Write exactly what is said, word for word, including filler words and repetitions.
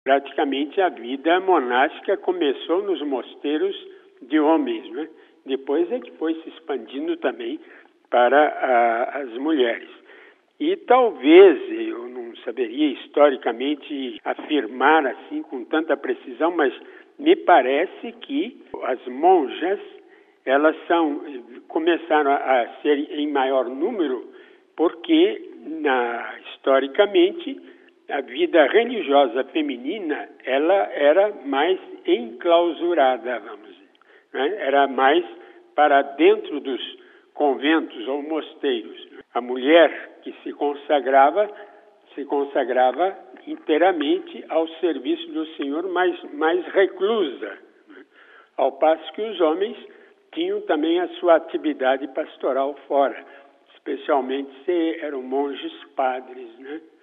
Praticamente a vida monástica começou nos mosteiros de homens, né? Depois é que foi se expandindo também para a, as mulheres. E talvez, eu não saberia historicamente afirmar assim com tanta precisão, mas me parece que as monjas, elas são, começaram a ser em maior número porque, na, historicamente, a vida religiosa feminina, ela era mais enclausurada, vamos dizer, né? Era mais para dentro dos conventos ou mosteiros. A mulher que se consagrava, se consagrava inteiramente ao serviço do Senhor, mas mais reclusa, né? Ao passo que os homens tinham também a sua atividade pastoral fora, especialmente se eram monges padres, né?